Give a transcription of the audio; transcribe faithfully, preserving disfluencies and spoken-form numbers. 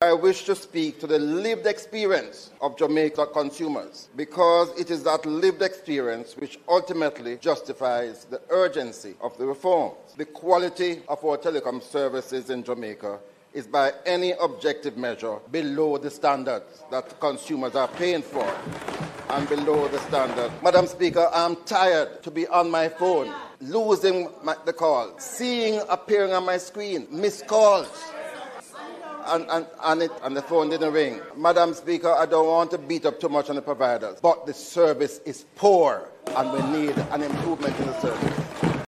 I wish to speak to the lived experience of Jamaica consumers, because it is that lived experience which ultimately justifies the urgency of the reforms. The quality of our telecom services in Jamaica is by any objective measure below the standards that consumers are paying for and below the standard. Madam Speaker, I'm tired to be on my phone, losing my, the call, seeing appearing on my screen, missed calls, and, and, and, it, and the phone didn't ring. Madam Speaker, I don't want to beat up too much on the providers, but the service is poor and we need an improvement in the service.